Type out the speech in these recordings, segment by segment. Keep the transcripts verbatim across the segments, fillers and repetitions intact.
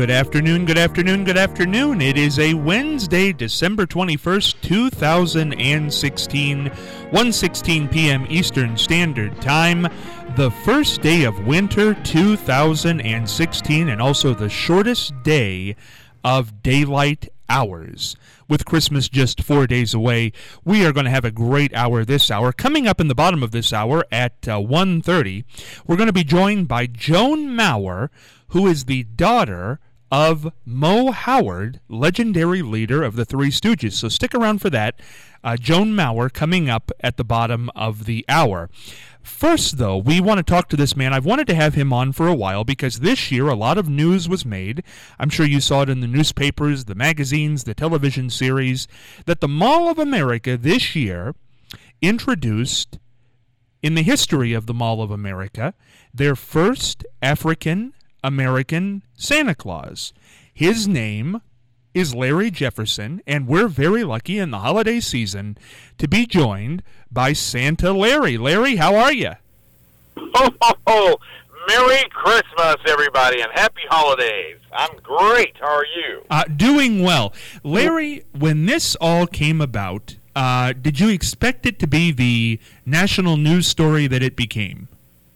Good afternoon, good afternoon, good afternoon. It is a Wednesday, December twenty-first, two thousand sixteen, one sixteen p.m. Eastern Standard Time, the first day of winter two thousand sixteen, and also the shortest day of daylight hours. With Christmas just four days away, we are going to have a great hour this hour. Coming up in the bottom of this hour at uh, one thirty, we're going to be joined by Joan Mauer, who is the daughter of Moe Howard, legendary leader of the Three Stooges. So stick around for that. Uh, Joan Mauer coming up at the bottom of the hour. First, though, we want to talk to this man. I've wanted to have him on for a while because this year a lot of news was made. I'm sure you saw it in the newspapers, the magazines, the television series, that the Mall of America this year introduced, in the history of the Mall of America, their first African American Santa Claus. His name is Larry Jefferson, and we're very lucky in the holiday season to be joined by Santa Larry. Larry, how are you? Oh, ho, ho. Merry Christmas, everybody, and happy holidays. I'm great. How are you? Uh, doing well. Larry, when this all came about, uh, did you expect it to be the national news story that it became?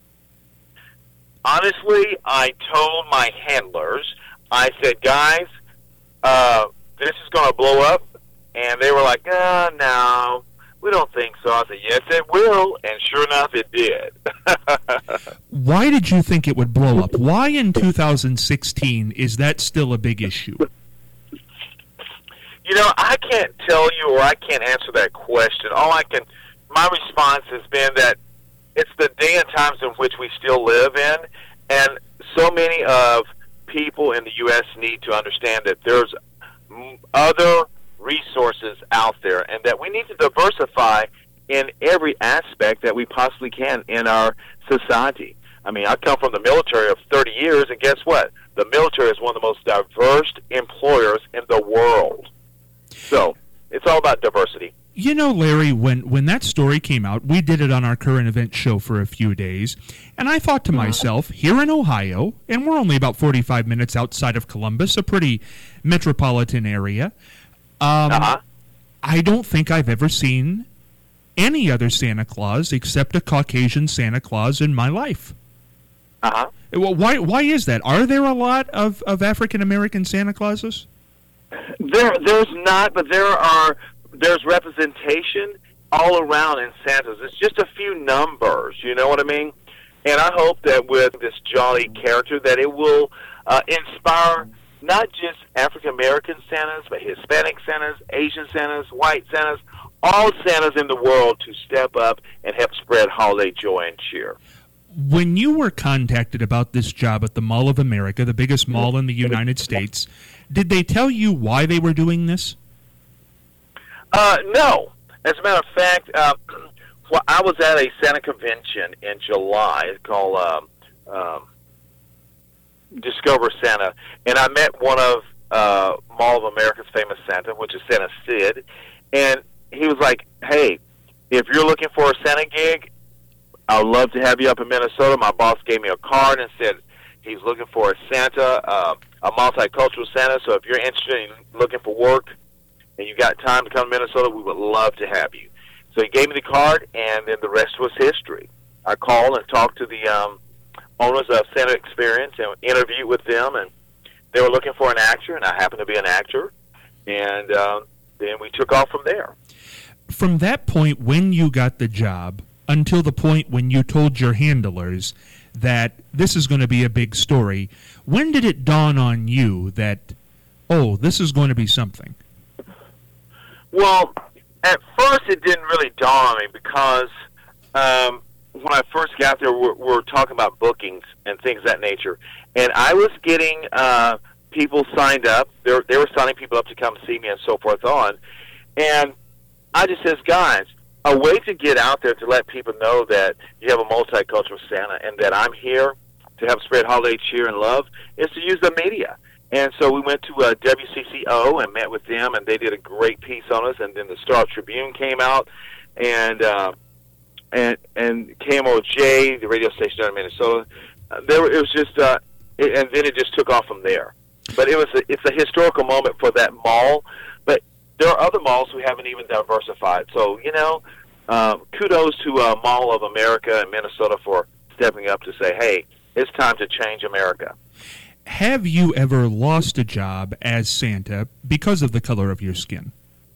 Honestly, I told my handlers, I said, guys, uh, this is going to blow up. And they were like, uh, no, we don't think so. I said, yes, it will. And sure enough, it did. Why did you think it would blow up? Why in two thousand sixteen is that still a big issue? You know, I can't tell you or I can't answer that question. All I can, my response has been that it's the day and times in which we still live in, and so many of people in the U S need to understand that there's other resources out there and that we need to diversify in every aspect that we possibly can in our society. I mean, I come from the military of thirty years, and guess what? The military is one of the most diverse employers in the world. So it's all about diversity. You know, Larry, when, when that story came out, we did it on our current event show for a few days, and I thought to myself, here in Ohio, and we're only about forty-five minutes outside of Columbus, a pretty metropolitan area, um, uh-huh. I don't think I've ever seen any other Santa Claus except a Caucasian Santa Claus in my life. Uh-huh. Well, why why is that? Are there a lot of, of African-American Santa Clauses? There, there's not, but there are... There's representation all around in Santa's. It's just a few numbers, you know what I mean? And I hope that with this jolly character that it will uh, inspire not just African-American Santas, but Hispanic Santas, Asian Santas, white Santas, all Santas in the world to step up and help spread holiday joy and cheer. When you were contacted about this job at the Mall of America, the biggest mall in the United States, did they tell you why they were doing this? Uh, no. As a matter of fact, uh, well, I was at a Santa convention in July called um, um, Discover Santa, and I met one of uh, Mall of America's famous Santa, which is Santa Sid, and he was like, hey, if you're looking for a Santa gig, I'd love to have you up in Minnesota. My boss gave me a card and said he's looking for a Santa, uh, a multicultural Santa, so if you're interested in looking for work, and you got time to come to Minnesota, we would love to have you. So he gave me the card, and then the rest was history. I called and talked to the um, owners of Santa Experience and interviewed with them, and they were looking for an actor, and I happened to be an actor, and uh, then we took off from there. From that point when you got the job until the point when you told your handlers that this is going to be a big story, when did it dawn on you that, oh, this is going to be something? Well, at first it didn't really dawn on me because um, when I first got there, we were talking about bookings and things of that nature. And I was getting uh, people signed up. They were, they were signing people up to come see me and so forth on. And I just says, guys, a way to get out there to let people know that you have a multicultural Santa and that I'm here to help spread holiday cheer and love is to use the media. And so we went to uh, W C C O and met with them, and they did a great piece on us. And then the Star Tribune came out, and uh, and and K M O J, the radio station down in Minnesota. Uh, there, it was just, uh, it, and then it just took off from there. But it was a, it's a historical moment for that mall. But there are other malls who haven't even diversified. So, you know, um, kudos to uh, Mall of America in Minnesota for stepping up to say, hey, it's time to change America. Have you ever lost a job as Santa because of the color of your skin?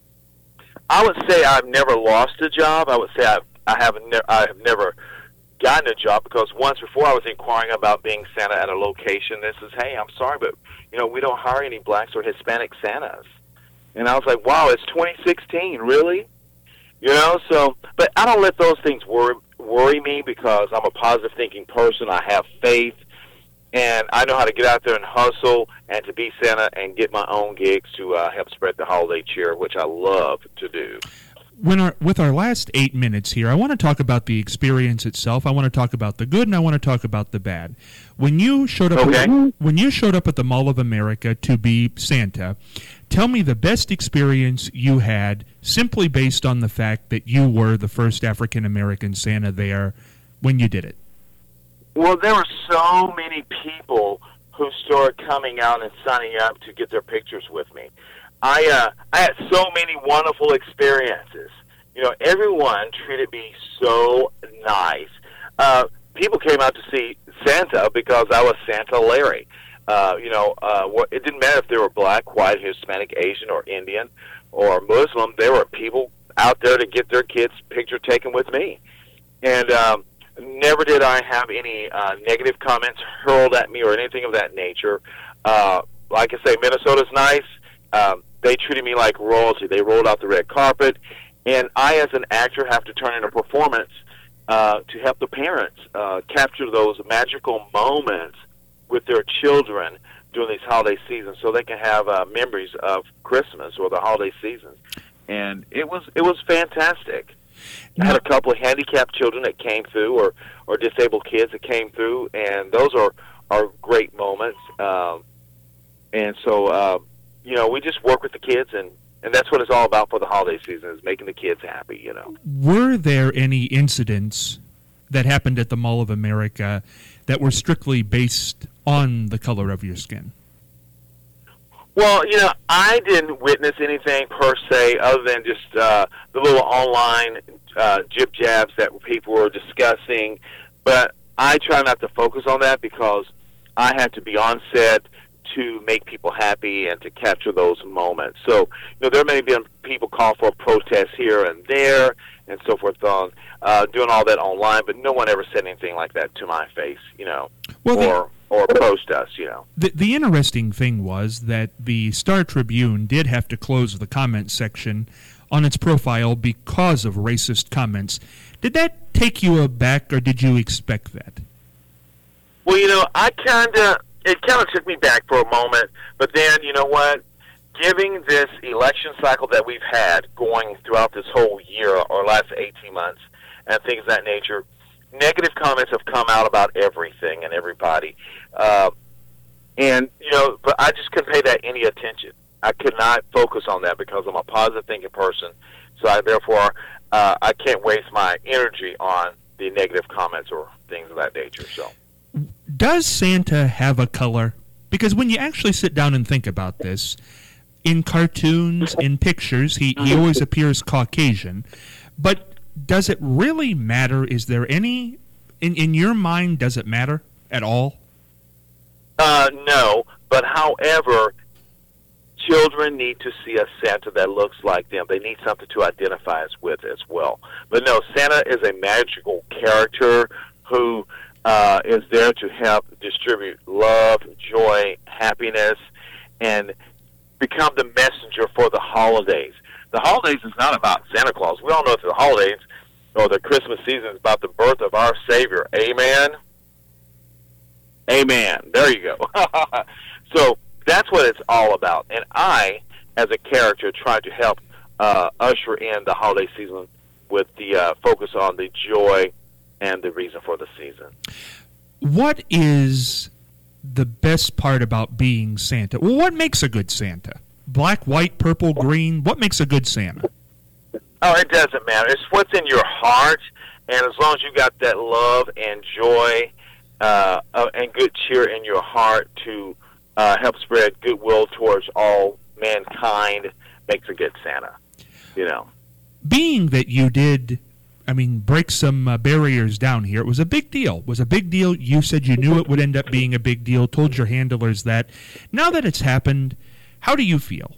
I would say I've never lost a job. I would say I've, I have ne- I have never gotten a job, because once before I was inquiring about being Santa at a location. This is, hey, I'm sorry, but, you know, we don't hire any blacks or Hispanic Santas. And I was like, wow, it's twenty sixteen, really? You know, so, but I don't let those things worry, worry me, because I'm a positive thinking person. I have faith, and I know how to get out there and hustle and to be Santa and get my own gigs to uh, help spread the holiday cheer, which I love to do. When our, with our last eight minutes here, I want to talk about the experience itself. I want to talk about the good, and I want to talk about the bad. When you showed up, okay. at, when you showed up at the Mall of America to be Santa, tell me the best experience you had, simply based on the fact that you were the first African American Santa there when you did it. Well, there were so many people who started coming out and signing up to get their pictures with me. I uh, I had so many wonderful experiences. You know, everyone treated me so nice. Uh, people came out to see Santa because I was Santa Larry. Uh, you know, uh, it didn't matter if they were black, white, Hispanic, Asian, or Indian, or Muslim. There were people out there to get their kids' picture taken with me. And um, never did I have any uh, negative comments hurled at me or anything of that nature. Uh, like I say, Minnesota's nice. Um, they treated me like royalty. They rolled out the red carpet. And I, as an actor, have to turn in a performance uh, to help the parents uh, capture those magical moments with their children during these holiday seasons, so they can have uh, memories of Christmas or the holiday seasons. And it was it was fantastic. I had a couple of handicapped children that came through, or, or disabled kids that came through, and those are, are great moments. Um, and so, uh, you know, we just work with the kids, and, and that's what it's all about for the holiday season, is making the kids happy, you know. Were there any incidents that happened at the Mall of America that were strictly based on the color of your skin? Well, you know, I didn't witness anything per se other than just uh, the little online uh, jib-jabs that people were discussing. But I try not to focus on that, because I have to be on set to make people happy and to capture those moments. So, you know, there may be people call for protests here and there and so forth on, uh, doing all that online, but no one ever said anything like that to my face, you know, well, or... or post us, you know. The, the interesting thing was that the Star Tribune did have to close the comment section on its profile because of racist comments. Did that take you aback, or did you expect that? Well, you know, I kind of, it kind of took me back for a moment, but then, you know what, giving this election cycle that we've had going throughout this whole year or last eighteen months and things of that nature, negative comments have come out about everything and everybody. Uh, and, you know, but I just couldn't pay that any attention. I could not focus on that, because I'm a positive thinking person. So I, therefore, uh, I can't waste my energy on the negative comments or things of that nature. So, does Santa have a color? Because when you actually sit down and think about this, in cartoons, in pictures, he, he always appears Caucasian. But does it really matter? Is there any, in, in your mind, does it matter at all? Uh, no, but however, children need to see a Santa that looks like them. They need something to identify us with as well. But no, Santa is a magical character who uh, is there to help distribute love, joy, happiness, and become the messenger for the holidays. The holidays is not about Santa Claus. We all know that the holidays or the Christmas season is about the birth of our Savior. Amen? Amen. There you go. So that's what it's all about. And I, as a character, try to help uh, usher in the holiday season with the uh, focus on the joy and the reason for the season. What is the best part about being Santa? Well, what makes a good Santa? Black, white, purple, green? What makes a good Santa? Oh, it doesn't matter. It's what's in your heart, and as long as you got that love and joy uh, uh, and good cheer in your heart to uh, help spread goodwill towards all mankind makes a good Santa, you know. Being that you did, I mean, break some uh, barriers down here, it was a big deal. It was a big deal. You said you knew it would end up being a big deal, told your handlers that. Now that it's happened, how do you feel?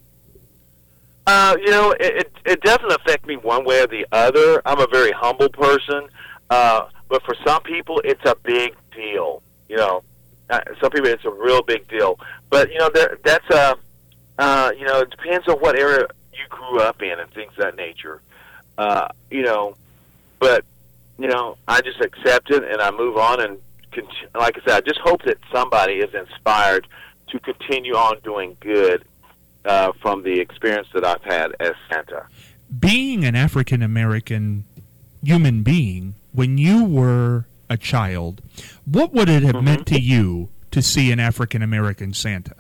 Uh, you know, it, it, it doesn't affect me one way or the other. I'm a very humble person, uh, but for some people, it's a big deal. You know, uh, some people, it's a real big deal. But, you know, there, that's a, uh, you know, it depends on what area you grew up in and things of that nature. Uh, you know, but, you know, I just accept it and I move on and, cont- like I said, I just hope that somebody is inspired to continue on doing good uh, from the experience that I've had as Santa. Being an African-American human being, when you were a child, what would it have mm-hmm. meant to you to see an African-American Santa?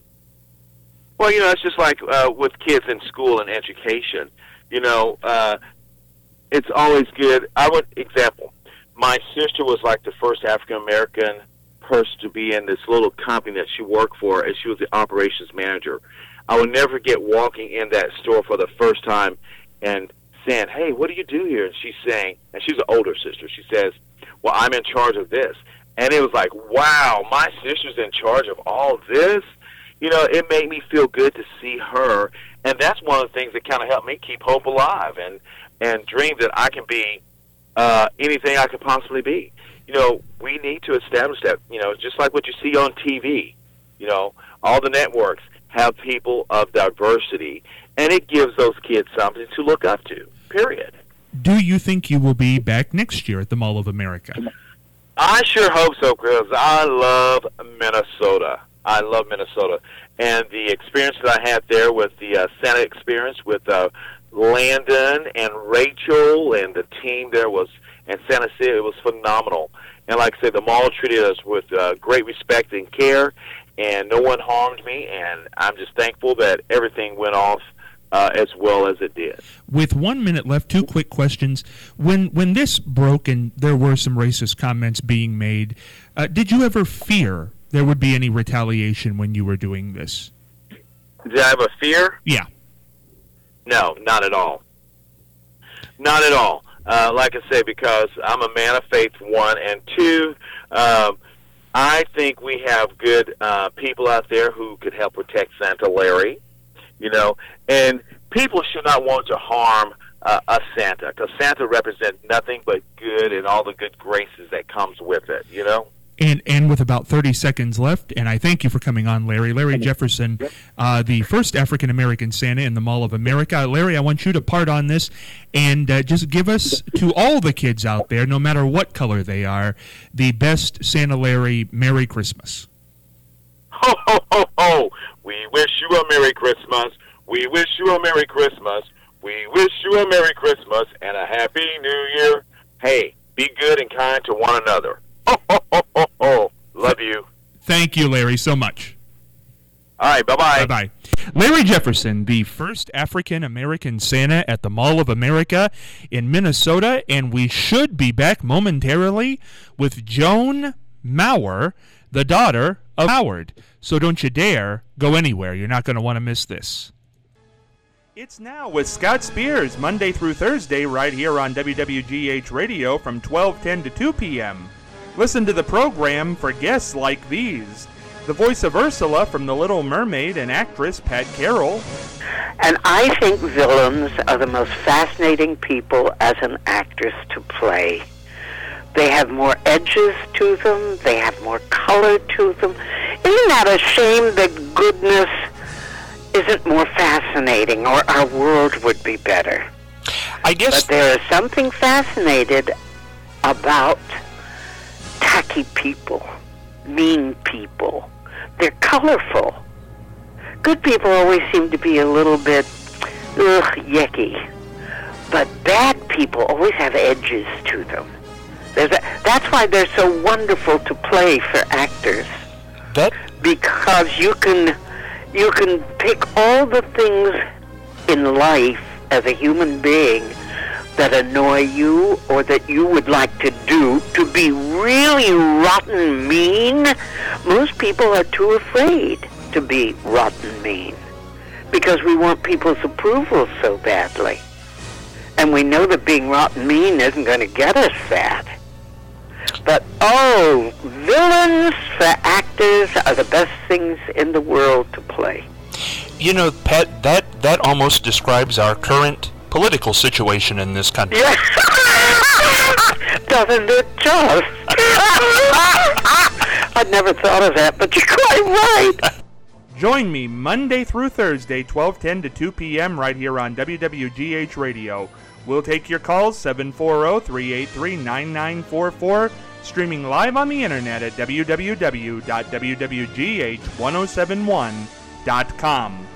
Well, you know, it's just like uh, with kids in school and education. You know, uh, it's always good. I would, example, my sister was like the first African-American person to be in this little company that she worked for, and she was the operations manager. I would never forget walking in that store for the first time and saying, hey, what do you do here? And she's saying, and she's an older sister, she says, well, I'm in charge of this. And it was like, wow, my sister's in charge of all this? You know, it made me feel good to see her, and that's one of the things that kind of helped me keep hope alive and, and dream that I can be uh, anything I could possibly be. You know, we need to establish that, you know, just like what you see on T V. You know, all the networks have people of diversity, and it gives those kids something to look up to, period. Do you think you will be back next year at the Mall of America? I sure hope so, Chris. I love Minnesota. I love Minnesota. And the experience that I had there with the uh, Santa experience with uh, Landon and Rachel and the team there was, and Santa City, it was phenomenal. And like I said, the mall treated us with uh, great respect and care, and no one harmed me, and I'm just thankful that everything went off uh, as well as it did. With one minute left, two quick questions. When when this broke and there were some racist comments being made, uh, did you ever fear there would be any retaliation when you were doing this? Did I have a fear? Yeah. No, not at all. Not at all. Uh, like I say, because I'm a man of faith, one, and two, um, I think we have good uh, people out there who could help protect Santa Larry, you know, and people should not want to harm uh, a Santa, because Santa represents nothing but good and all the good graces that comes with it, you know. And and with about thirty seconds left, and I thank you for coming on, Larry. Larry Jefferson, uh, the first African-American Santa in the Mall of America. Larry, I want you to part on this and uh, just give us, to all the kids out there, no matter what color they are, the best Santa Larry Merry Christmas. Ho, ho, ho, ho. We wish you a Merry Christmas. We wish you a Merry Christmas. We wish you a Merry Christmas and a Happy New Year. Hey, be good and kind to one another. Oh, oh, oh, oh, oh. Love you. Thank you, Larry, so much. All right, bye-bye. Bye-bye. Larry Jefferson, the first African-American Santa at the Mall of America in Minnesota, and we should be back momentarily with Joan Mauer, the daughter of Howard. So don't you dare go anywhere. You're not going to want to miss this. It's Now with Scott Spears, Monday through Thursday, right here on W W G H Radio from twelve ten to two p.m. Listen to the program for guests like these. The voice of Ursula from The Little Mermaid and actress Pat Carroll. And I think villains are the most fascinating people as an actress to play. They have more edges to them. They have more color to them. Isn't that a shame that goodness isn't more fascinating, or our world would be better? I guess. But there is something fascinated about tacky people, mean people. They're colorful. Good people always seem to be a little bit, ugh, yucky. But bad people always have edges to them. There's a, that's why they're so wonderful to play for actors. That? Because you can, you can pick all the things in life as a human being, that annoy you or that you would like to do to be really rotten mean, most people are too afraid to be rotten mean because we want people's approval so badly. And we know that being rotten mean isn't going to get us that. But, oh, villains for actors are the best things in the world to play. You know, Pat, that, that almost describes our current political situation in this country. Yes. Doesn't it just? I'd never thought of that, but you're quite right. Join me Monday through Thursday, twelve ten to two p.m. right here on W W G H Radio. We'll take your calls, seven four zero, three eight three, nine nine four four, streaming live on the internet at w w w dot w w g h ten seventy-one dot com.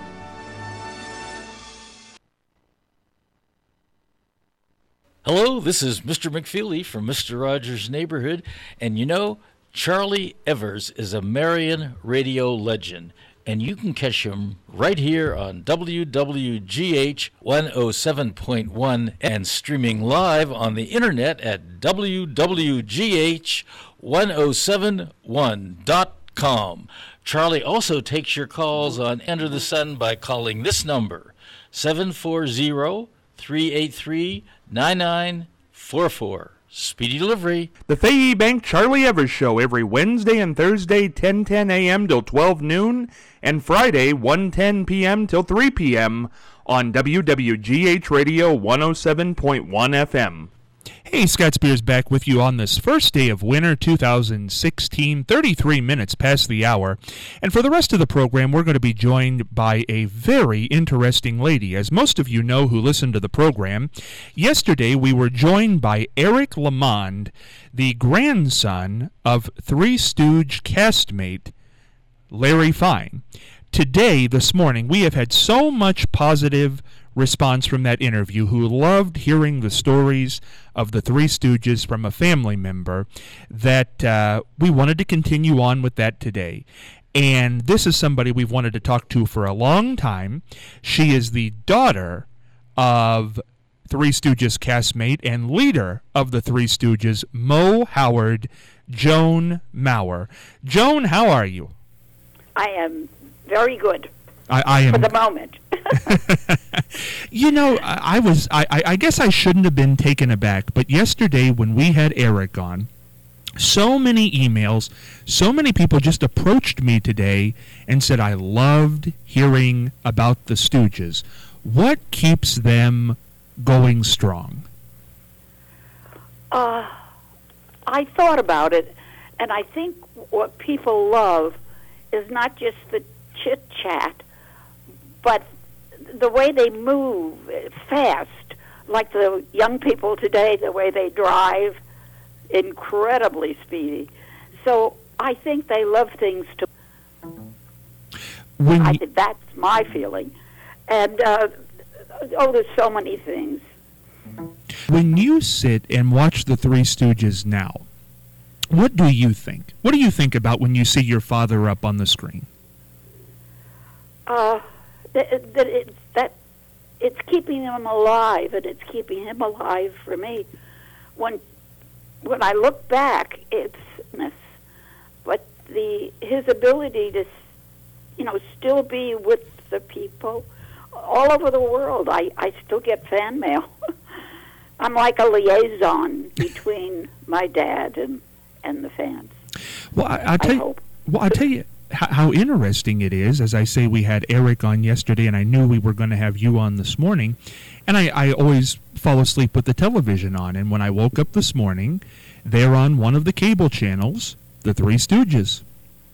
Hello, this is Mister McFeely from Mister Rogers' Neighborhood, and you know, Charlie Evers is a Marion radio legend, and you can catch him right here on W W G H one oh seven point one and streaming live on the internet at w w g h ten seventy-one dot com. Charlie also takes your calls on Enter the Sun by calling this number, seven four zero, three eight three, nine nine four four. Speedy delivery. The Fayette Bank Charlie Evers Show every Wednesday and Thursday, ten ten a.m. till twelve noon, and Friday, one ten p.m. till three p.m. on W W G H Radio one oh seven point one F M. Hey, Scott Spears back with you on this first day of winter two thousand sixteen, thirty-three minutes past the hour. And for the rest of the program, we're going to be joined by a very interesting lady. As most of you know who listen to the program, yesterday we were joined by Eric Lamond, the grandson of Three Stooge castmate Larry Fine. Today, this morning, we have had so much positive response from that interview, who loved hearing the stories of the Three Stooges from a family member, that uh, we wanted to continue on with that today. And this is somebody we've wanted to talk to for a long time. She is the daughter of Three Stooges castmate and leader of the Three Stooges, Moe Howard, Joan Mauer. Joan, how are you? I am very good. I, I am for the moment. You know, I, I was. I, I guess I shouldn't have been taken aback, but yesterday when we had Eric on, so many emails, so many people just approached me today and said, I loved hearing about the Stooges. What keeps them going strong? Uh, I thought about it, and I think what people love is not just the chit-chat, but the way they move fast, like the young people today, the way they drive, incredibly speedy. So I think they love things to... When I, that's my feeling. And, uh, oh, there's so many things. When you sit and watch the Three Stooges now, what do you think? What do you think about when you see your father up on the screen? Uh, that, that, it, that it's keeping him alive, and it's keeping him alive for me. When when I look back, it's but the his ability to, you know, still be with the people all over the world. I, I still get fan mail. I'm like a liaison between my dad and, and the fans. Well, I, I tell I you, hope. well, I tell you how, how interesting it is. As I say, we had Eric on yesterday, and I knew we were going to have you on this morning. And I, I always fall asleep with the television on. And when I woke up this morning, they're on one of the cable channels, the Three Stooges.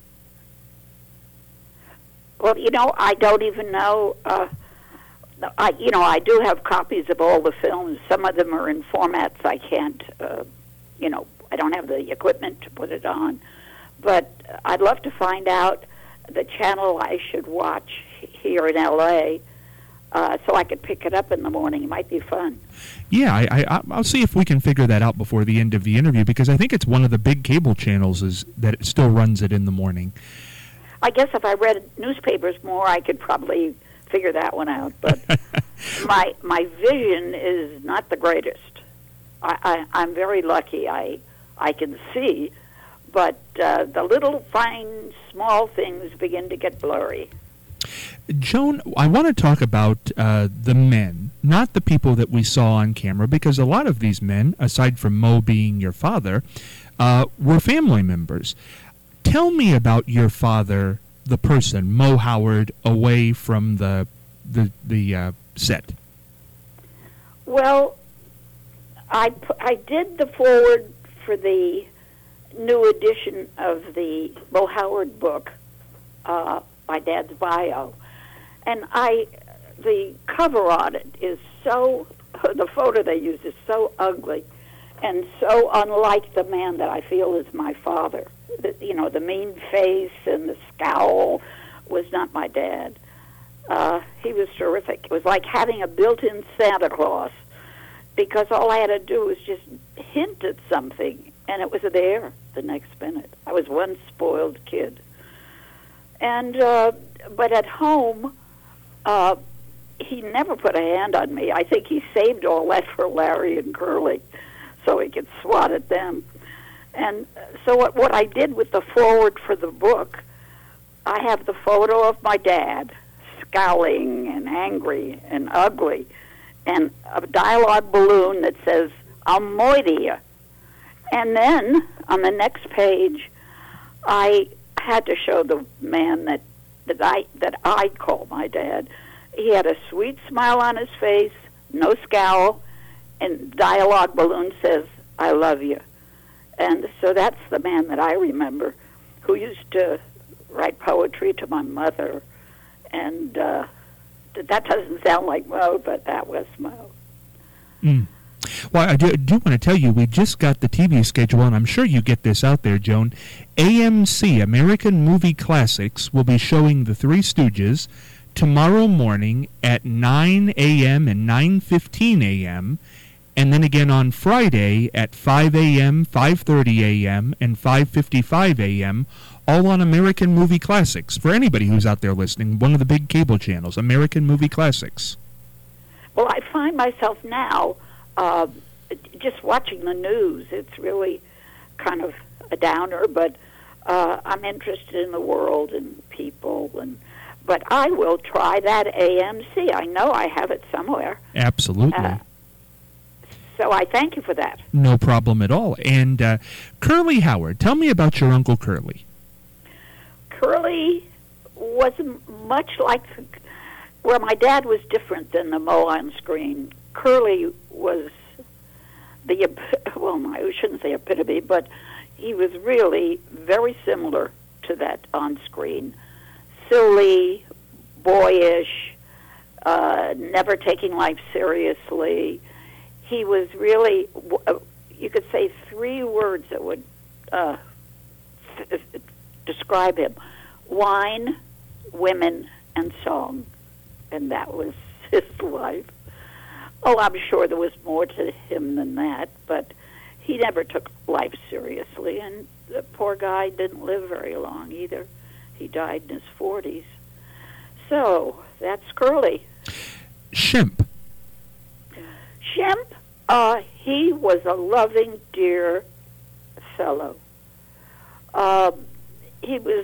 Well, you know, I don't even know. Uh, I, you know, I do have copies of all the films. Some of them are in formats I can't, uh, you know, I don't have the equipment to put it on. But I'd love to find out the channel I should watch here in L A uh, so I could pick it up in the morning. It might be fun. Yeah, I, I, I'll see if we can figure that out before the end of the interview, because I think it's one of the big cable channels is that it still runs it in the morning. I guess if I read newspapers more, I could probably figure that one out. But my my vision is not the greatest. I, I, I'm very lucky. I I can see, but uh, the little fine small things begin to get blurry. Joan, I want to talk about uh, the men, not the people that we saw on camera, because a lot of these men, aside from Mo being your father, uh, were family members. Tell me about your father, the person, Mo Howard, away from the the the uh, set. Well, I I did the foreword for the new edition of the Mo Howard book, uh, my dad's bio, and I the cover on it is so the photo they use is so ugly and so unlike the man that I feel is my father. The, you know, the mean face and the scowl was not my dad. Uh, he was terrific. It was like having a built-in Santa Claus, because all I had to do was just hint at something, and it was there the next minute. I was one spoiled kid. And uh, but at home, uh, he never put a hand on me. I think he saved all that for Larry and Curly, so he could swat at them. And so what, what I did with the foreword for the book, I have the photo of my dad, scowling and angry and ugly, and a dialogue balloon that says, "I'm moidia." And then on the next page, I had to show the man that, that I that I call my dad. He had a sweet smile on his face, no scowl, and dialogue balloon says, "I love you." And so that's the man that I remember, who used to write poetry to my mother. And uh, that doesn't sound like Mo, but that was Mo. Mm. Well, I do, do want to tell you, we just got the T V schedule, and I'm sure you get this out there, Joan. A M C, American Movie Classics, will be showing The Three Stooges tomorrow morning at nine a.m. and nine fifteen a.m., and then again on Friday at five a.m., five thirty a.m., and five fifty-five a.m., all on American Movie Classics. For anybody who's out there listening, one of the big cable channels, American Movie Classics. Well, I find myself now uh, just watching the news. It's really kind of a downer, but uh, I'm interested in the world and people. And but I will try that A M C. I know I have it somewhere. Absolutely. Uh, So I thank you for that. No problem at all. And uh, Curly Howard, tell me about your Uncle Curly. Curly was much like, where my dad was different than the Mo on screen. Curly was the, well, I shouldn't say epitome, but he was really very similar to that on screen. Silly, boyish, uh, never taking life seriously. He was really, you could say three words that would uh, f- f- describe him: wine, women, and song. And that was his life. Oh, I'm sure there was more to him than that, but he never took life seriously. And the poor guy didn't live very long either. He died in his forties. So, that's Curly. Shemp. Shemp, uh, he was a loving, dear fellow. Uh, he was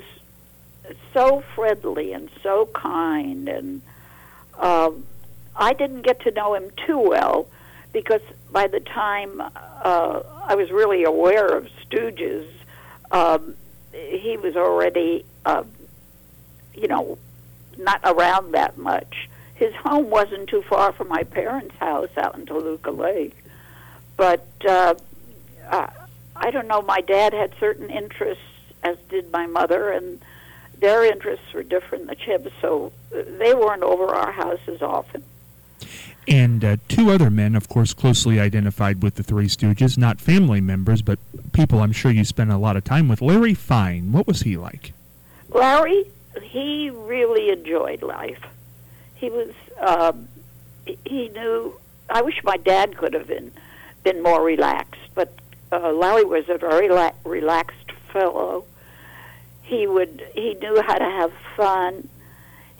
so friendly and so kind, and uh, I didn't get to know him too well because by the time uh, I was really aware of Stooges, um, he was already, uh, you know, not around that much. His home wasn't too far from my parents' house out in Toluca Lake. But uh, uh, I don't know, my dad had certain interests, as did my mother, and their interests were different than Chib's, so they weren't over our house as often. And uh, two other men, of course, closely identified with the Three Stooges, not family members, but people I'm sure you spent a lot of time with. Larry Fine, what was he like? Larry, he really enjoyed life. He was, um, he knew, I wish my dad could have been, been more relaxed, but uh, Larry was a very la- relaxed fellow. He would, he knew how to have fun.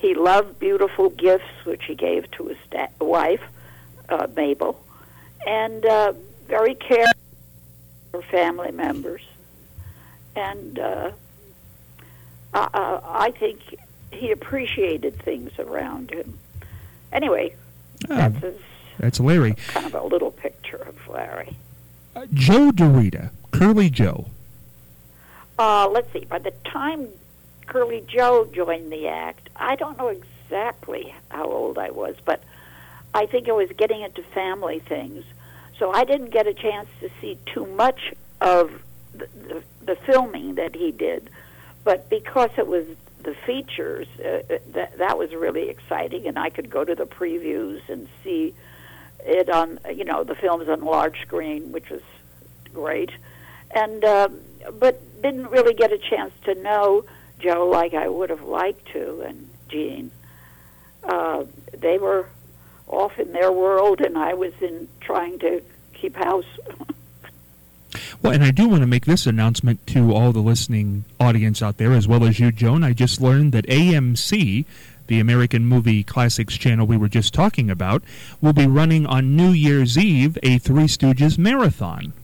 he loved beautiful gifts, which he gave to his da- wife, uh, Mabel, and uh, very caring for family members. And uh, I, I think he appreciated things around him. Anyway, Oh, that's his, that's Larry. kind of a little picture of Larry. Uh, Joe DeRita, Curly Joe. Uh, let's see, by the time Curly Joe joined the act, I don't know exactly how old I was, but I think I was getting into family things. So I didn't get a chance to see too much of the, the, the filming that he did. But because it was the features, uh, that, that was really exciting, and I could go to the previews and see it on, you know, the films on large screen, which was great. And uh, but didn't really get a chance to know Joe like I would have liked to, and Jean. Uh, they were off in their world, and I was in trying to keep house. Well, and I do want to make this announcement to all the listening audience out there, as well as you, Joan. I just learned that A M C, the American Movie Classics channel we were just talking about, will be running on New Year's Eve a Three Stooges marathon.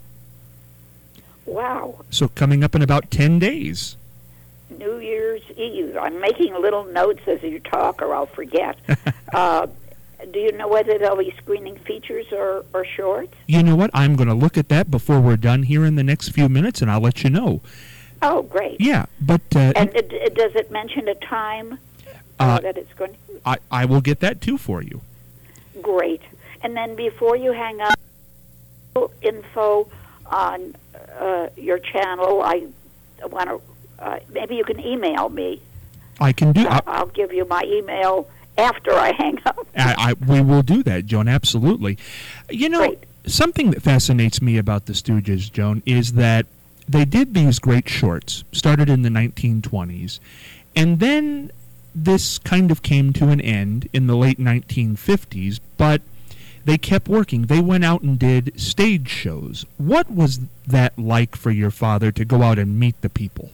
Wow. So coming up in about ten days. New Year's Eve. I'm making little notes as you talk, or I'll forget. uh, do you know whether they'll be screening features or, or shorts? You know what? I'm going to look at that before we're done here in the next few minutes, and I'll let you know. Oh, great. Yeah, but... Uh, and it, it, does it mention a time uh, uh, that it's going to... I, I will get that, too, for you. Great. And then before you hang up, info on uh, your channel, I want to... Uh, maybe you can email me. I can do... Uh, I'll give you my email after I hang up. I, I, we will do that, Joan, absolutely. You know, Great. Something that fascinates me about the Stooges, Joan, is that they did these great shorts, started in the nineteen twenties, and then this kind of came to an end in the late nineteen fifties, but they kept working. They went out and did stage shows. What was that like for your father to go out and meet the people?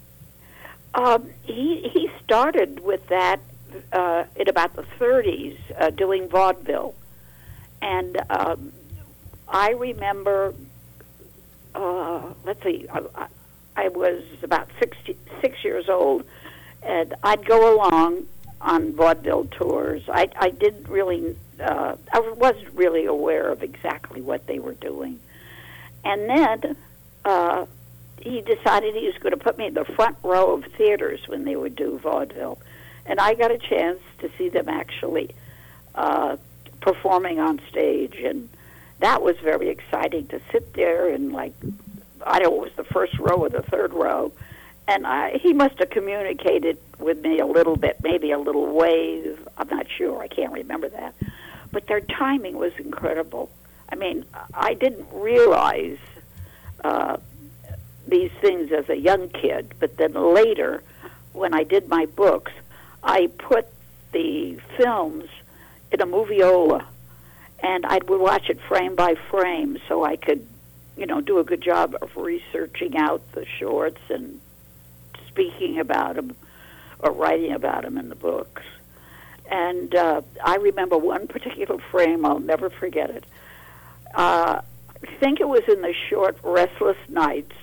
Um, he he started with that uh, in about the thirties, uh, doing vaudeville, and um, I remember. Uh, let's see, I, I was about sixty, six years old, and I'd go along on vaudeville tours. I I didn't really, uh, I wasn't really aware of exactly what they were doing, and then. Uh, He decided he was going to put me in the front row of theaters when they would do vaudeville. And I got a chance to see them actually uh, performing on stage. And that was very exciting to sit there and, like, I don't know, it was the first row or the third row. And I, he must have communicated with me a little bit, maybe a little wave. I'm not sure. I can't remember that. But their timing was incredible. I mean, I didn't realize... Uh, these things as a young kid, but then later, when I did my books, I put the films in a moviola, and I would watch it frame by frame so I could, you know, do a good job of researching out the shorts and speaking about them or writing about them in the books. And uh, I remember one particular frame, I'll never forget it. Uh, I think it was in the short Restless Nights.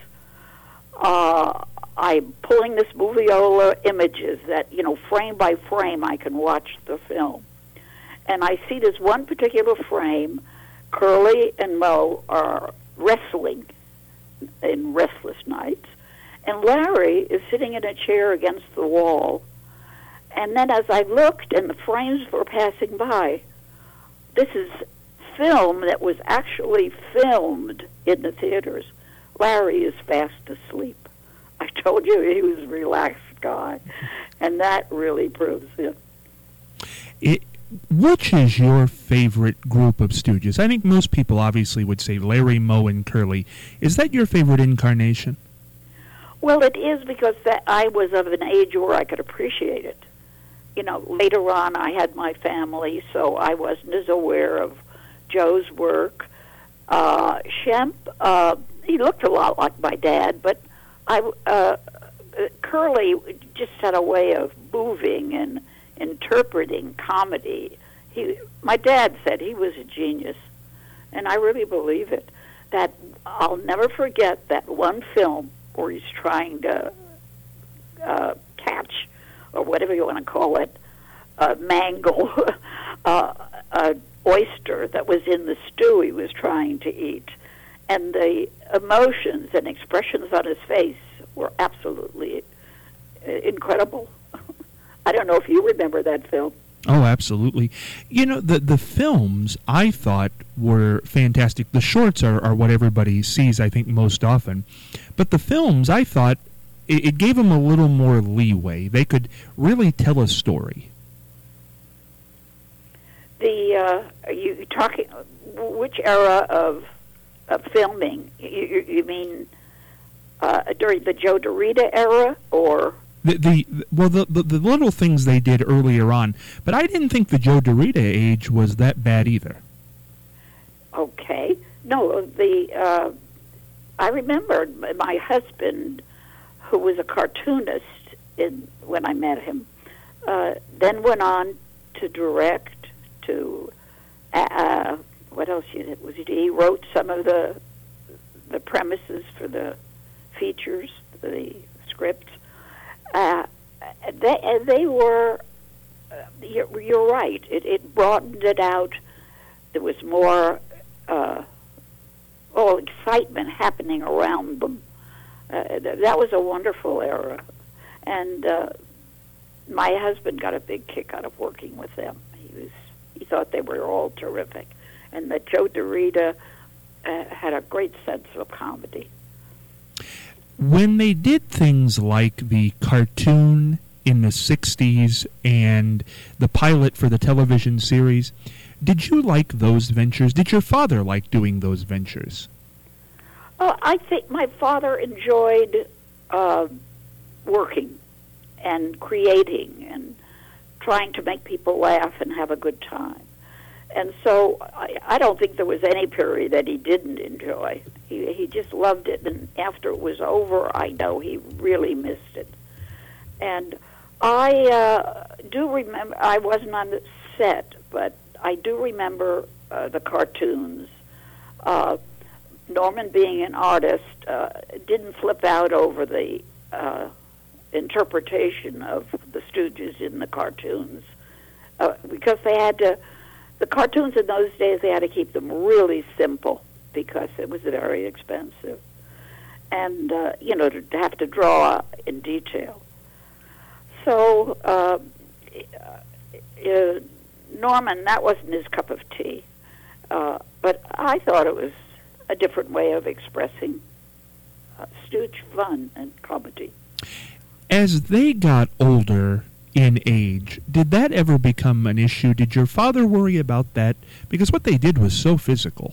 Uh, I'm pulling this moviola images that, you know, frame by frame I can watch the film. And I see this one particular frame, Curly and Moe are wrestling in Restless Nights, and Larry is sitting in a chair against the wall. And then as I looked and the frames were passing by, this is film that was actually filmed in the theaters. Larry is fast asleep. I told you he was a relaxed guy, and that really proves it. it. Which is your favorite group of Stooges? I think most people obviously would say Larry, Moe, and Curly. Is that your favorite incarnation? Well, it is because that I was of an age where I could appreciate it. You know, later on I had my family, so I wasn't as aware of Joe's work. Uh, Shemp, uh, he looked a lot like my dad, but I, uh, Curly just had a way of moving and interpreting comedy. He, my dad said he was a genius, and I really believe it. That I'll never forget that one film where he's trying to uh, catch, or whatever you want to call it, uh, mangle uh, a oyster that was in the stew he was trying to eat. And the emotions and expressions on his face were absolutely incredible. I don't know if you remember that film. Oh, absolutely. You know, the the films I thought were fantastic. The shorts are, are what everybody sees, I think, most often. But the films, I thought, it, it gave them a little more leeway. They could really tell a story. The, uh, are you talking, which era of, of filming? You, you, you mean uh, during the Joe DeRita era, or... The, the well the, the the little things they did earlier on, but I didn't think the Joe DeRita age was that bad either. Okay, no, the uh, I remember my husband, who was a cartoonist in when I met him, uh, then went on to direct. To uh, what else he did? Was he? He wrote some of the the premises for the features, the scripts. Uh, they, they were, uh, you're, you're right, it, it broadened it out. There was more uh, oh, excitement happening around them. Uh, th- that was a wonderful era. And uh, my husband got a big kick out of working with them. He was he thought they were all terrific. And that Joe DeRita uh, had a great sense of comedy. When they did things like the cartoon in the sixties and the pilot for the television series, did you like those ventures? Did your father like doing those ventures? Oh, I think my father enjoyed uh, working and creating and trying to make people laugh and have a good time. And so I, I don't think there was any period that he didn't enjoy. He he just loved it, and after it was over, I know he really missed it. And I uh, do remember, I wasn't on the set, but I do remember uh, the cartoons. Uh, Norman, being an artist, uh, didn't flip out over the uh, interpretation of the Stooges in the cartoons, uh, because they had to... The cartoons in those days, they had to keep them really simple because it was very expensive. And, uh, you know, to have to draw in detail. So, uh, uh, Norman, that wasn't his cup of tea. Uh, but I thought it was a different way of expressing uh, stooge fun and comedy. As they got older in age, did that ever become an issue? Did your father worry about that? Because what they did was so physical.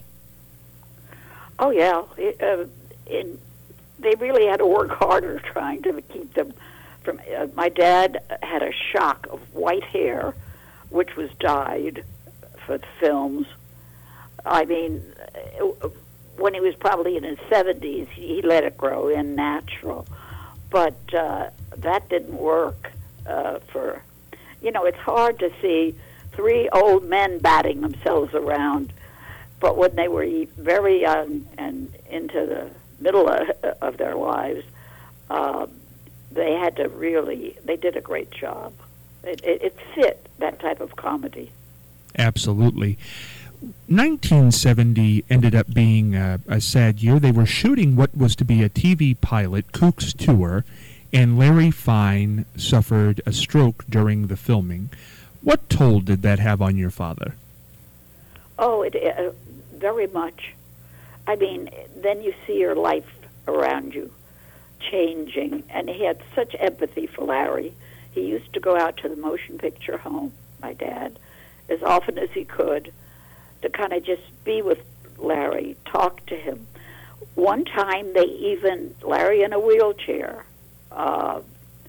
Oh, yeah. It, uh, in, they really had to work harder trying to keep them from... Uh, my dad had a shock of white hair, which was dyed for the films. I mean, uh, when he was probably in his seventies, he let it grow in natural. But uh, that didn't work. Uh, for, you know, it's hard to see three old men batting themselves around, but when they were very young and into the middle of, of their lives, uh, they had to really, they did a great job. It, it, it fit that type of comedy. Absolutely. nineteen seventy ended up being a, a sad year. They were shooting what was to be a T V pilot, Kook's Tour, and Larry Fine suffered a stroke during the filming. What toll did that have on your father? Oh, it uh, very much. I mean, then you see your life around you changing, and he had such empathy for Larry. He used to go out to the motion picture home, my dad, as often as he could, to kind of just be with Larry, talk to him. One time they even, Larry in a wheelchair, Uh,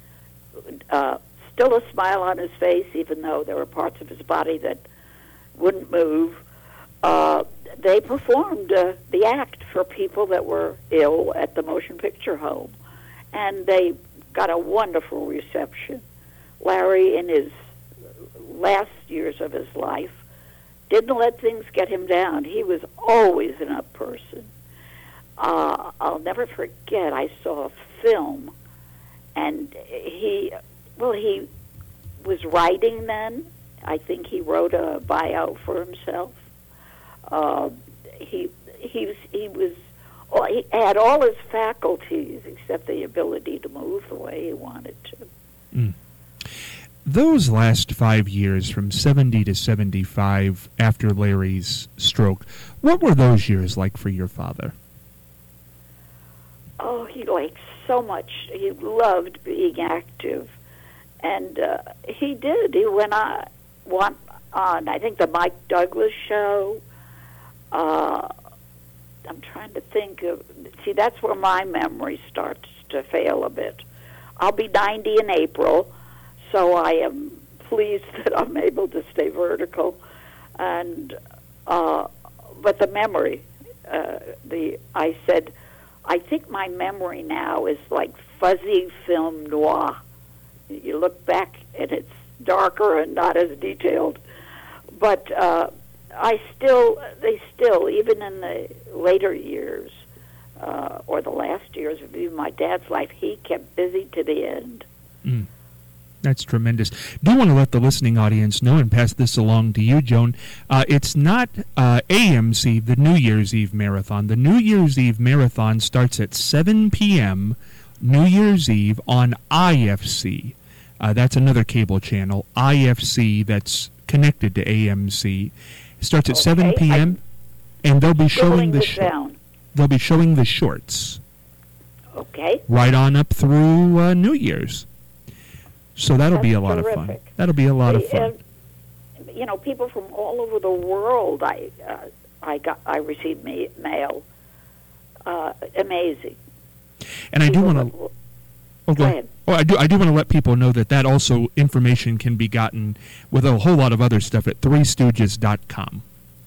uh, still a smile on his face, even though there were parts of his body that wouldn't move. Uh, they performed uh, the act for people that were ill at the motion picture home, and they got a wonderful reception. Larry, in his last years of his life, didn't let things get him down. He was always an up person. Uh, I'll never forget, I saw a film, and he, well, he was writing then. I think he wrote a buyout for himself. Uh, he he was he was well, he had all his faculties except the ability to move the way he wanted to. Mm. Those last five years, from seventy to seventy-five, after Larry's stroke, what were those years like for your father? Oh, he liked so much. He loved being active, and uh, he did. He went on, went on, I think, the Mike Douglas show. Uh, I'm trying to think of. See, that's where my memory starts to fail a bit. I'll be ninety in April, so I am pleased that I'm able to stay vertical. And uh, but the memory, uh, the I said. I think my memory now is like fuzzy film noir. You look back and it's darker and not as detailed. But uh, I still, they still, even in the later years, uh, or the last years of even my dad's life, he kept busy to the end. Mm. That's tremendous. Do want to let the listening audience know and pass this along to you, Joan. Uh, it's not uh, A M C, the New Year's Eve Marathon. The New Year's Eve Marathon starts at seven p.m. New Year's Eve on I F C. Uh, that's another cable channel, I F C, that's connected to A M C. It starts at Okay, seven p.m. and they'll be showing the this sh- down. they'll be showing the shorts Okay. right on up through uh, New Year's. So that'll That's be a lot of fun. terrific. That'll be a lot of The, fun. uh, you know, people from all over the world. I uh, I got I received ma- mail. Uh, amazing. And I do People want to. that- Oh, go ahead. Oh, I do. I do want to let people know that that also information can be gotten with a whole lot of other stuff at three stooges dot com.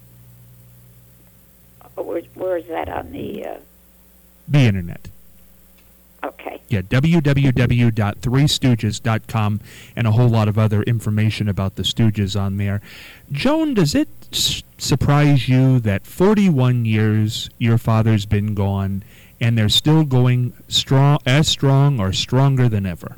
Uh, Where, where is that on the? Uh, The internet. okay. Yeah, w w w dot three stooges dot com, and a whole lot of other information about the Stooges on there. Joan, does it s- surprise you that forty-one years your father's been gone, and they're still going strong, as strong or stronger than ever?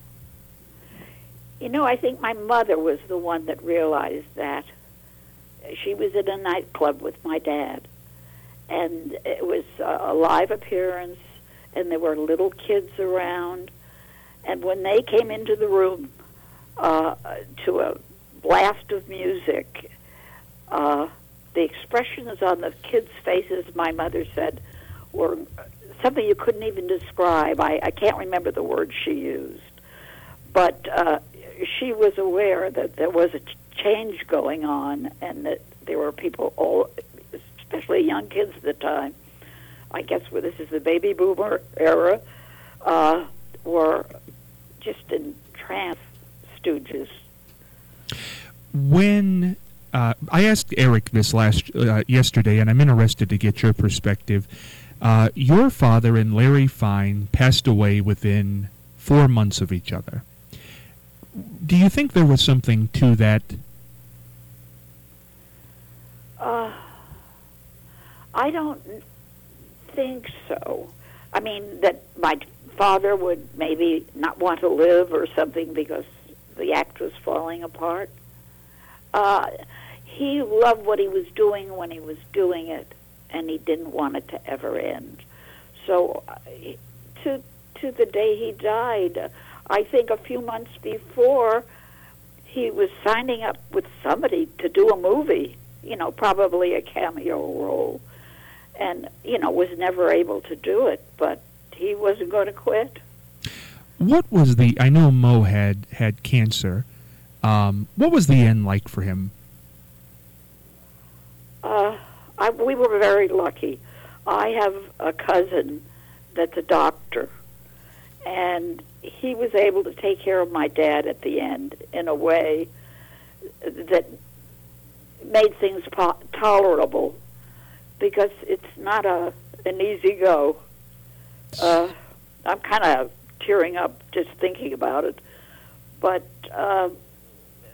You know, I think my mother was the one that realized that. She was in a nightclub with my dad, and it was a live appearance, and there were little kids around. And when they came into the room uh, to a blast of music, uh, the expressions on the kids' faces, my mother said, were something you couldn't even describe. I, I can't remember the word she used. But uh, she was aware that there was a ch- change going on, and that there were people, all, especially young kids at the time, I guess well, this is the baby boomer era, uh, were just in trance Stooges. When uh, I asked Eric this last uh, yesterday, and I'm interested to get your perspective. Uh, your father and Larry Fine passed away within four months of each other. Do you think there was something to that? Uh, I don't think so. I mean, that my father would maybe not want to live or something because the act was falling apart. Uh, he loved what he was doing when he was doing it, and he didn't want it to ever end. So uh, to to the day he died, uh, I think a few months before, he was signing up with somebody to do a movie, you know, probably a cameo role, and, you know, was never able to do it, but he wasn't going to quit. What was the, I know Mo had, had cancer. Um, what was the end like for him? Uh, I, we were very lucky. I have a cousin that's a doctor, and he was able to take care of my dad at the end in a way that made things po- tolerable, because it's not a an easy go. Uh, I'm kind of tearing up just thinking about it, but uh,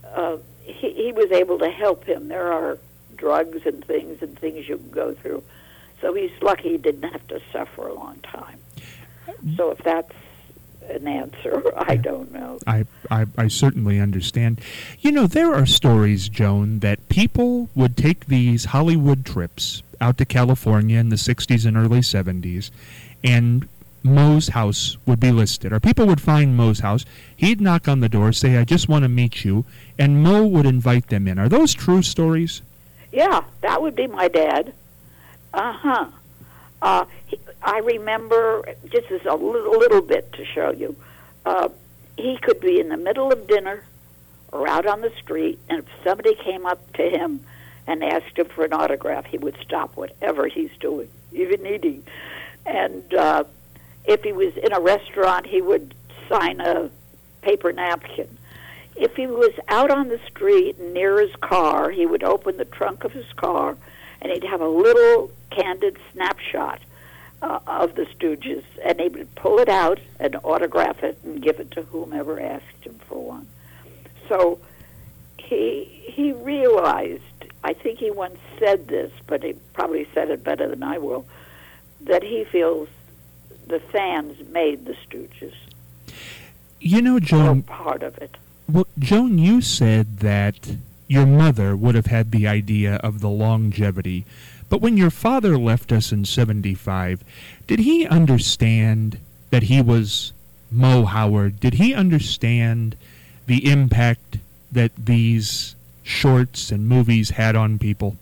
uh, he, he was able to help him. There are drugs and things and things you can go through. So he's lucky he didn't have to suffer a long time. So if that's an answer, I don't know. I, I, I certainly understand. You know, there are stories, Joan, that people would take these Hollywood trips out to California in the sixties and early seventies, and Moe's house would be listed, or people would find Moe's house. He'd knock on the door, say, I just want to meet you, and Moe would invite them in. Are those true stories? Yeah, that would be my dad. Uh-huh. Uh, he, I remember, just as a little, little bit to show you, uh, he could be in the middle of dinner or out on the street, and if somebody came up to him and asked him for an autograph, he would stop whatever he's doing, even eating. And uh, if he was in a restaurant, he would sign a paper napkin. If he was out on the street near his car, he would open the trunk of his car, and he'd have a little candid snapshot uh, of the Stooges, and he would pull it out and autograph it and give it to whomever asked him for one. So he he realized, I think he once said this, but he probably said it better than I will, that he feels the fans made the Stooges. You know, Joan, part of it. Well, Joan, you said that your mother would have had the idea of the longevity, but when your father left us in seventy-five, did he understand that he was Moe Howard? Did he understand the impact that these shorts and movies had on people?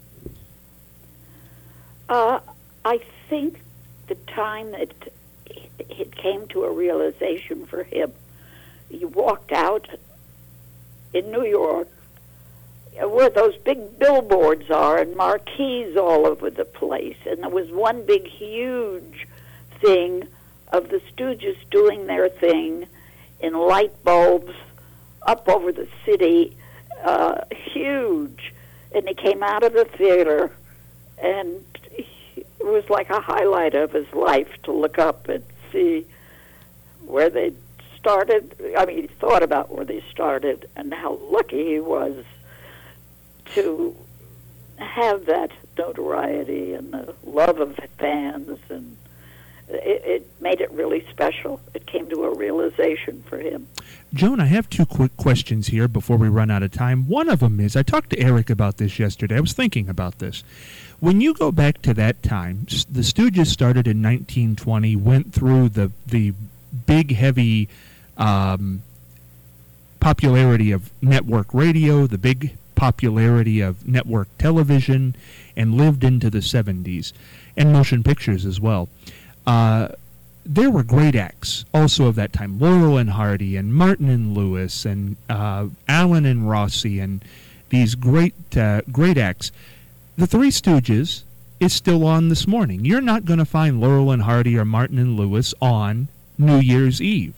Uh, I think the time that it came to a realization for him, he walked out in New York, where those big billboards are and marquees all over the place. And there was one big, huge thing of the Stooges doing their thing in light bulbs up over the city, uh, huge. And he came out of the theater, and it was like a highlight of his life to look up and see where they started. I mean, he thought about where they started and how lucky he was to have that notoriety and the love of fans, and it, it made it really special. It came to a realization for him. Joan, I have two quick questions here before we run out of time. One of them is, I talked to Eric about this yesterday. I was thinking about this. When you go back to that time, the Stooges started in nineteen twenty, went through the, the big, heavy um, popularity of network radio, the big popularity of network television, and lived into the seventies, and motion pictures as well. Uh, there were great acts also of that time, Laurel and Hardy and Martin and Lewis and uh, Allen and Rossi, and these great uh, great acts. The Three Stooges is still on this morning. You're not going to find Laurel and Hardy or Martin and Lewis on New Year's Eve.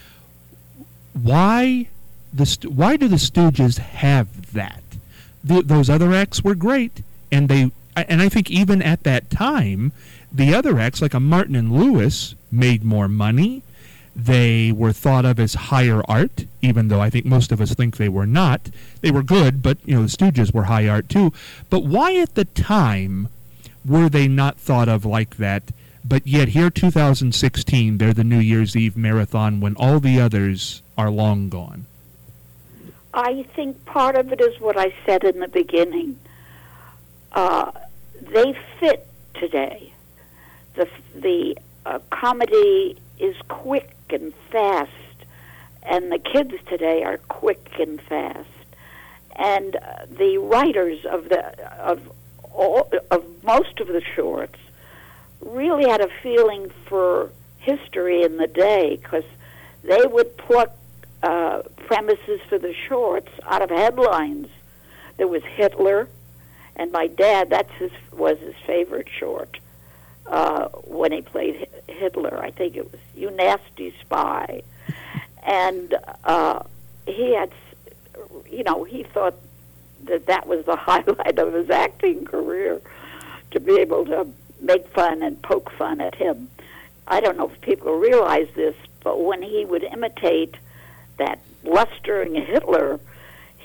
Why the St- why do the Stooges have that? The, those other acts were great, and they and I think even at that time, the other acts like a Martin and Lewis made more money. They were thought of as higher art, even though I think most of us think they were not. They were good, but you know the Stooges were high art too. But why at the time were they not thought of like that? But yet here, two thousand sixteen, they're the New Year's Eve marathon when all the others are long gone. I think part of it is what I said in the beginning. Uh, they fit today. The the uh, comedy is quick and fast, and the kids today are quick and fast. And uh, the writers of the of all, of most of the shorts really had a feeling for history in the day, because they would pluck uh, premises for the shorts out of headlines. There was Hitler, and my dad, that's his was his favorite short uh, when he played Hitler. I think it was You Nasty Spy. And uh, he had, you know, he thought that that was the highlight of his acting career, to be able to make fun and poke fun at him. I don't know if people realize this, but when he would imitate that blustering Hitler,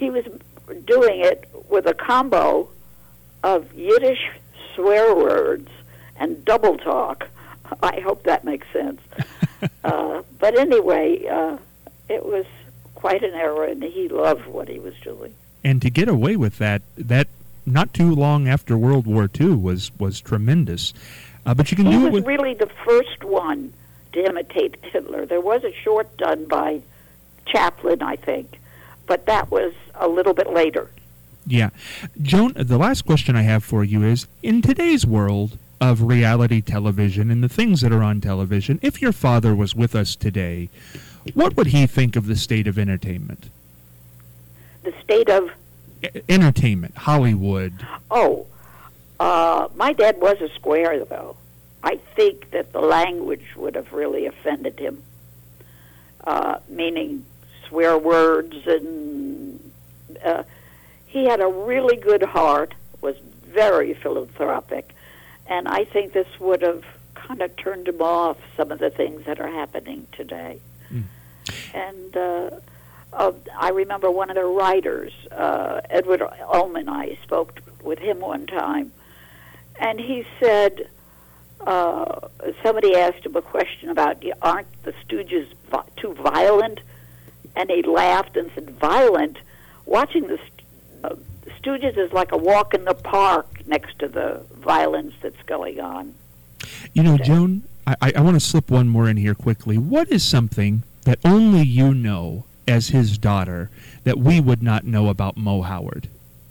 he was doing it with a combo of Yiddish swear words and double talk. I hope that makes sense. uh, but anyway, uh, it was quite an era, and he loved what he was doing. And to get away with that, that not too long after World War Two was, was tremendous. Uh, but you can he do was it with... really the first one to imitate Hitler. There was a short done by Chaplin, I think, but that was a little bit later. Yeah. Joan, the last question I have for you is, in today's world of reality television and the things that are on television, if your father was with us today, what would he think of the state of entertainment? The state of... E- entertainment, Hollywood. Oh, uh, my dad was a square, though. I think that the language would have really offended him, uh, meaning swear words, and uh, he had a really good heart, was very philanthropic, and I think this would have kind of turned him off some of the things that are happening today. Mm. And uh, uh, I remember one of the writers, uh, Edward Ullman, I spoke with him one time, and he said, uh, somebody asked him a question about, aren't the Stooges vi- too violent? And he laughed and said, violent? Watching the uh, Stooges is like a walk in the park next to the violence that's going on. You know, Joan, I, I want to slip one more in here quickly. What is something that only you know as his daughter that we would not know about Mo Howard?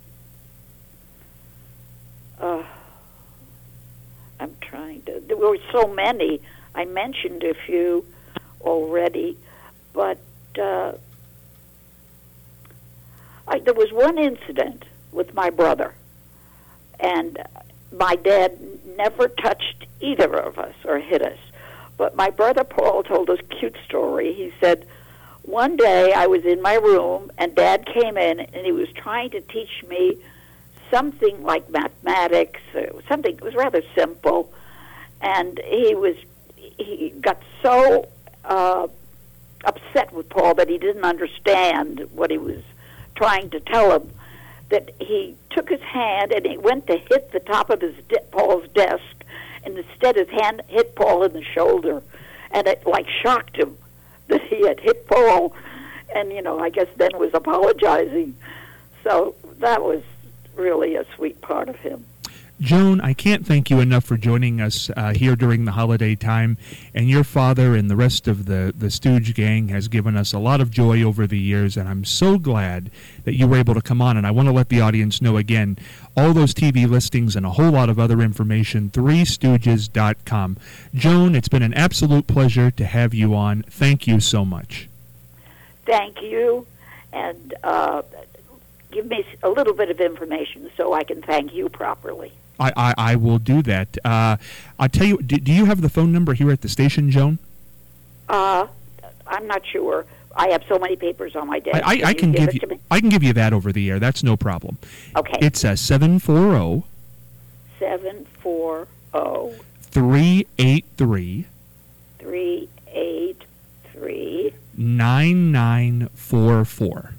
Uh, I'm trying to... There were so many. I mentioned a few already, but uh, I, there was one incident with my brother, and my dad never touched either of us or hit us. But my brother Paul told us a cute story. He said, one day I was in my room, and Dad came in, and he was trying to teach me something like mathematics, or something. It was rather simple, and he was he got so uh, upset with Paul that he didn't understand what he was trying to tell him, that he took his hand and he went to hit the top of his de- Paul's desk, and instead his hand hit Paul in the shoulder, and it like shocked him that he had hit Paul, and you know, I guess then was apologizing. So that was really a sweet part of him. Joan, I can't thank you enough for joining us uh, here during the holiday time, and your father and the rest of the, the Stooge gang has given us a lot of joy over the years, and I'm so glad that you were able to come on, and I want to let the audience know again, all those T V listings and a whole lot of other information, three stooges dot com. Joan, it's been an absolute pleasure to have you on. Thank you so much. Thank you, and uh, give me a little bit of information so I can thank you properly. I, I, I will do that. Uh, I'll tell you, do, do you have the phone number here at the station, Joan? Uh, I'm not sure. I have so many papers on my desk. I, I, can I can you give, give it you. to me? I can give you that over the air. That's no problem. Okay. It's a seven four zero. Seven four zero. Three eight three. Three eight three. Nine nine four four.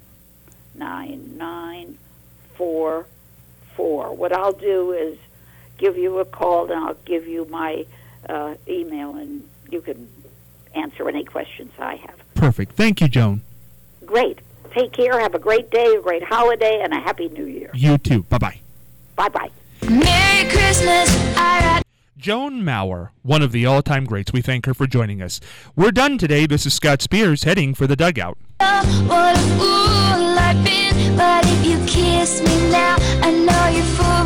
Nine nine four four. What I'll do is give you a call, and I'll give you my uh, email, and you can answer any questions I have. Perfect. Thank you, Joan. Great. Take care. Have a great day, a great holiday, and a happy New Year. You too. Bye-bye. Bye-bye. Merry Christmas. I Joan Mauer, one of the all-time greats. We thank her for joining us. We're done today. This is Scott Spears heading for the dugout. What a fool I've been, but if you kiss me now, I know you're full.